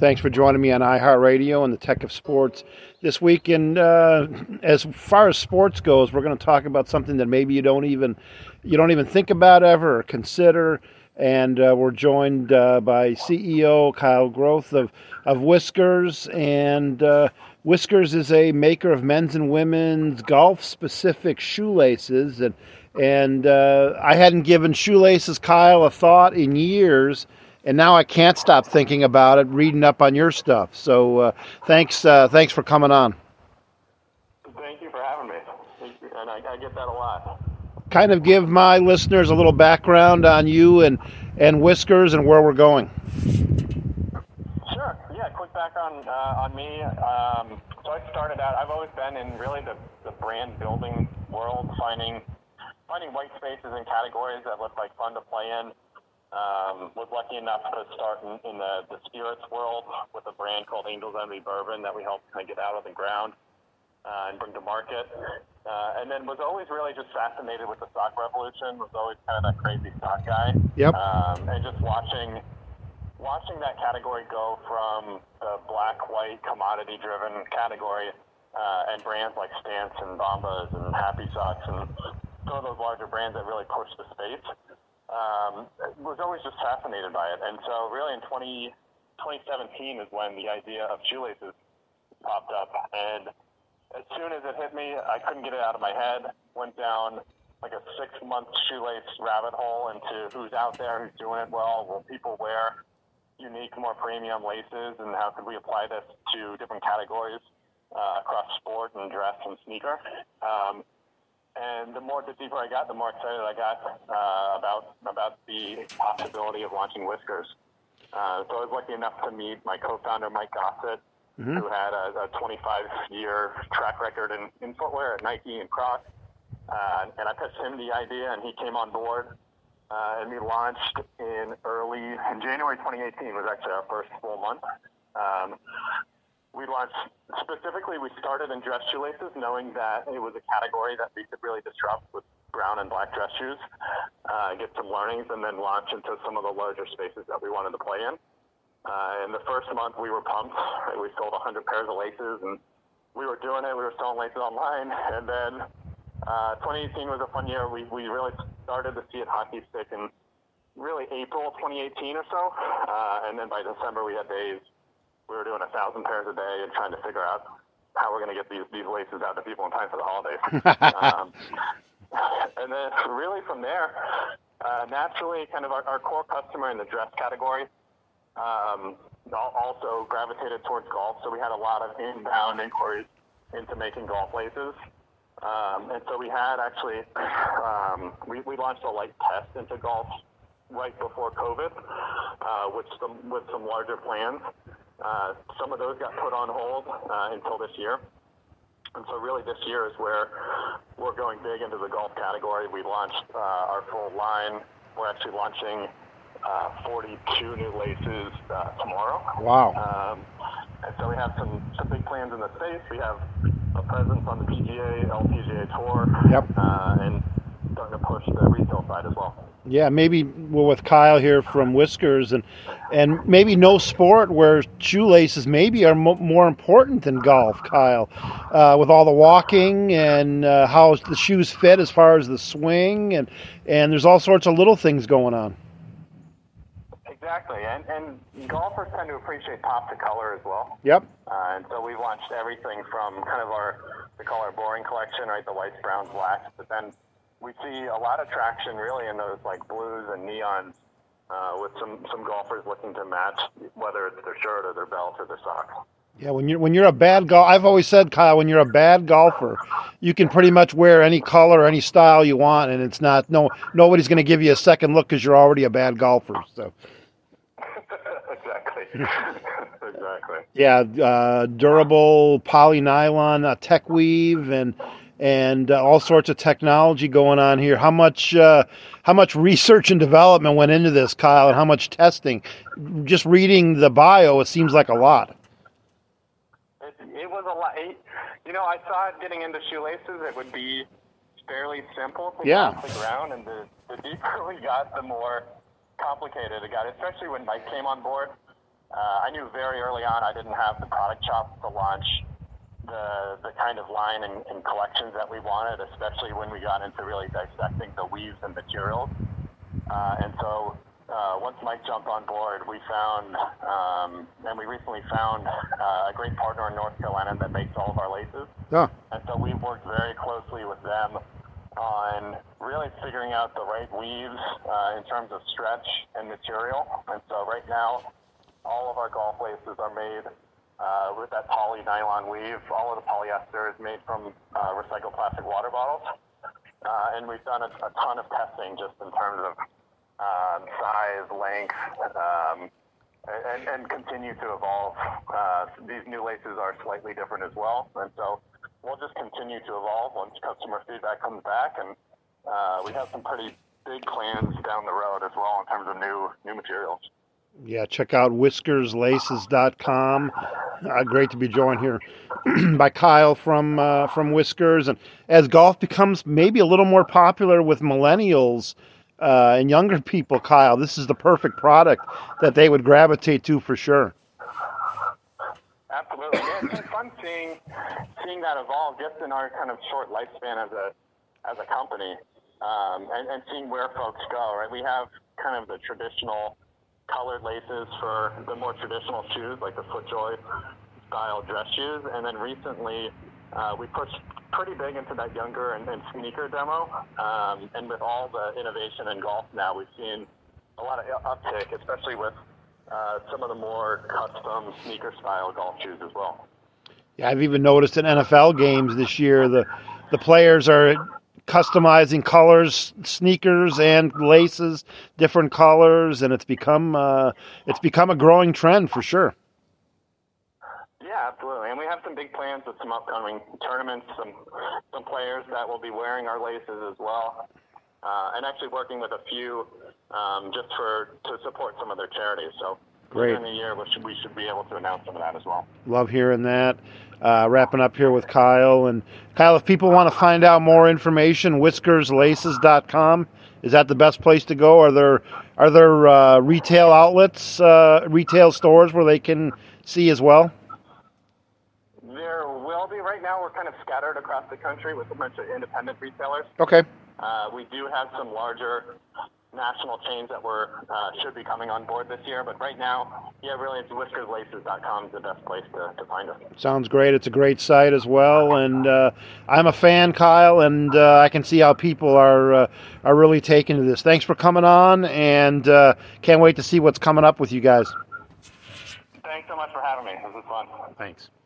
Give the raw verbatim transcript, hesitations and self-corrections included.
Thanks for joining me on iHeartRadio and the Tech of Sports this week. And uh, as far as sports goes, we're going to talk about something that maybe you don't even you don't even think about ever or consider. And uh, we're joined uh, by C E O Kyle Groth of of Whiskers. And uh, Whiskers is a maker of men's and women's golf-specific shoelaces. And and uh, I hadn't given shoelaces, Kyle, a thought in years. And now I can't stop thinking about it, reading up on your stuff. So uh, thanks uh, thanks for coming on. Thank you for having me. And I, I get that a lot. Kind of give my listeners a little background on you and, and Whiskers and where we're going. Sure. Yeah, quick background uh, on me. Um, so I started out, I've always been in really the, the brand building world, finding finding white spaces and categories that look like fun to play in. Um, was lucky enough to start in, in the, the spirits world with a brand called Angel's Envy Bourbon that we helped kind of get out of the ground uh, and bring to market. Uh, and then was always really just fascinated with the stock revolution, was always kind of that crazy stock guy. Yep. Um, and just watching watching that category go from the black-white commodity-driven category uh, and brands like Stance and Bombas and Happy Socks and some of those larger brands that really pushed the space. Um, was always just fascinated by it. And so really in twenty, twenty seventeen is when the idea of shoelaces popped up. And as soon as it hit me, I couldn't get it out of my head. Went down like a six-month shoelace rabbit hole into who's out there, who's doing it well, will people wear unique, more premium laces, and how could we apply this to different categories uh, across sport and dress and sneaker. Um, And the more, the deeper I got, the more excited I got uh, about about the possibility of launching Whiskers. Uh, so I was lucky enough to meet my co-founder, Mike Gossett, mm-hmm. who had a, a twenty-five year track record in, in footwear at Nike and Crocs. Uh, and I pitched him the idea, and he came on board. Uh, and we launched in early, in January twenty eighteen was actually our first full month. Um, We launched, specifically, we started in dress shoelaces, knowing that it was a category that we could really disrupt with brown and black dress shoes, uh, get some learnings, and then launch into some of the larger spaces that we wanted to play in. Uh, in the first month, we were pumped. Right? We sold one hundred pairs of laces, and we were doing it. We were selling laces online. And then uh, twenty eighteen was a fun year. We, we really started to see it hockey stick in really April twenty eighteen or so. Uh, and then by December, we had days. We were doing a thousand pairs a day and trying to figure out how we're going to get these, these laces out to people in time for the holidays. um, and then really from there, uh, naturally kind of our, our core customer in the dress category um, also gravitated towards golf. So we had a lot of inbound inquiries into making golf laces. Um, and so we had actually, um, we, we launched a light test into golf right before COVID, uh, with some, with some larger plans. Uh, some of those got put on hold uh, until this year. And so really this year is where we're going big into the golf category. We launched uh, our full line. We're actually launching uh, forty-two new laces uh, tomorrow. Wow. Um, and so we have some, some big plans in the space. We have a presence on the P G A, L P G A Tour, yep. uh, and starting to push the retail side as well. Yeah, maybe we're with Kyle here from Whiskers, and and maybe no sport where shoelaces maybe are mo- more important than golf, Kyle, uh, with all the walking and uh, how the shoes fit as far as the swing, and, and there's all sorts of little things going on. Exactly, and, and golfers tend to appreciate pop to color as well. Yep. Uh, and so we've launched everything from kind of our, we call our boring collection, right, the whites, browns, blacks, but then we see a lot of traction really in those like blues and neons uh, with some, some golfers looking to match whether it's their shirt or their belt or their socks. Yeah, when you're when you're a bad golf, I've always said, Kyle, when you're a bad golfer, you can pretty much wear any color, any style you want, and it's not no nobody's going to give you a second look because you're already a bad golfer. So. Exactly. Exactly. Yeah, uh, durable polynylon, uh, tech weave, and. and uh, all sorts of technology going on here. How much uh, how much research and development went into this, Kyle, and how much testing? Just reading the bio, it seems like a lot. It, it was a lot. You know, I thought getting into shoelaces, it would be fairly simple to yeah. get off the ground, and the, the deeper we got, the more complicated it got, especially when Mike came on board. Uh, I knew very early on I didn't have the product chops to launch the the kind of line and, and collections that we wanted, especially when we got into really dissecting the weaves and materials. Uh, and so uh, once Mike jumped on board, we found, um, and we recently found uh, a great partner in North Carolina that makes all of our laces. Oh. And so we've worked very closely with them on really figuring out the right weaves uh, in terms of stretch and material. And so right now, all of our golf laces are made uh, with that poly nylon weave. All of the polyester is made from uh, recycled plastic water bottles. Uh, and we've done a, a ton of testing just in terms of uh, size, length, um, and, and continue to evolve. Uh, these new laces are slightly different as well. And so we'll just continue to evolve once customer feedback comes back. And uh, we have some pretty big plans down the road as well in terms of new new materials. Yeah, check out whiskers laces dot com. Uh, great to be joined here by Kyle from uh, from Whiskers. And as golf becomes maybe a little more popular with millennials uh, and younger people, Kyle, this is the perfect product that they would gravitate to for sure. Absolutely. Yeah, it's been fun seeing seeing that evolve just in our kind of short lifespan as a as a company, um, and, and seeing where folks go. Right, we have kind of the traditional colored laces for the more traditional shoes, like the FootJoy style dress shoes, and then recently uh, we pushed pretty big into that younger and, and sneaker demo. Um, and with all the innovation in golf now, we've seen a lot of uptick, especially with uh, some of the more custom sneaker style golf shoes as well. Yeah, I've even noticed in N F L games this year, the the players are customizing colors, sneakers and laces, different colors, and it's become uh, it's become a growing trend for sure. Yeah, absolutely, and we have some big plans with some upcoming tournaments, some some players that will be wearing our laces as well, uh, and actually working with a few um, just for to support some of their charities. So great. In the year, we should we should be able to announce some of that as well. Love hearing that. Uh, wrapping up here with Kyle. And Kyle, if people want to find out more information, whiskers laces dot com, is that the best place to go? Are there are there uh, retail outlets, uh, retail stores where they can see as well? There will be. Right now, we're kind of scattered across the country with a bunch of independent retailers. Okay. Uh, we do have some larger national chains that were uh, should be coming on board this year, but right now, yeah, really, it's whiskers laces dot com is the best place to, to find us. Sounds great. It's a great site as well, and uh, I'm a fan, Kyle, and uh, I can see how people are uh, are really taking to this. Thanks for coming on, and uh, can't wait to see what's coming up with you guys. Thanks so much for having me. This was fun. Thanks.